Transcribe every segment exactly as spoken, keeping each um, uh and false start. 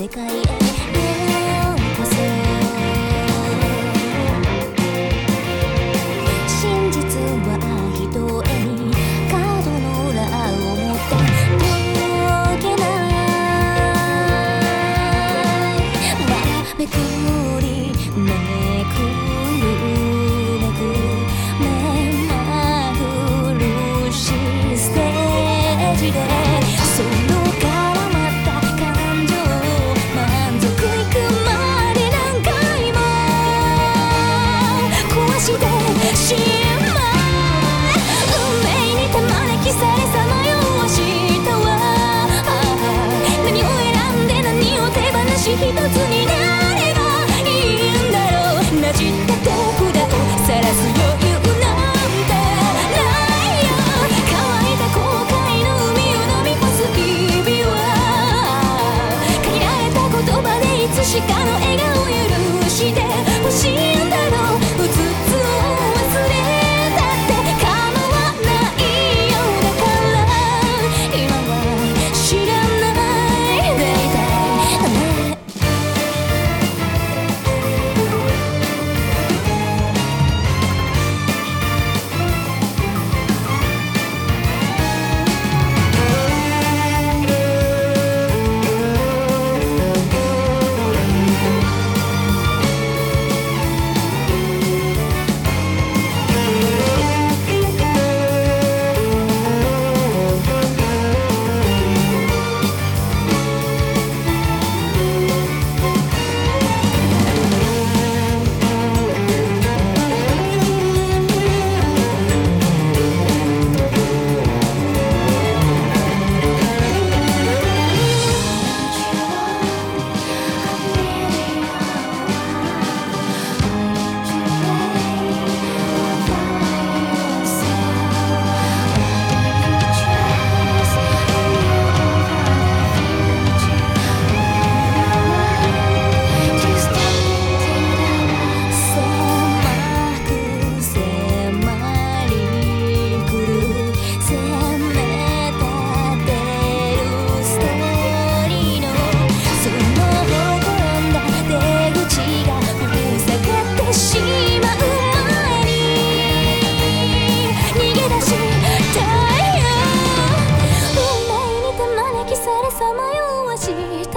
世界へようこそ。真実はひとえに角の裏を持って解けないまめくりめくるめく目まぐるしいステージでその絡まった感情満足いくまで何回も壊してしまう運命に手招きされさまよわしたわ何を選んで何を手放し一つになればいいんだろうなじった手札を晒す余裕なんてないよ乾いた後悔の海を飲み干す日々は限られた言葉でいつしかの笑顔を許してほしいんだろううつつを忘れたって構わないよだから今は知らないでいたいね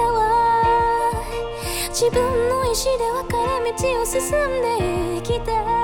自分の意志で分かれ道を進んでいきたい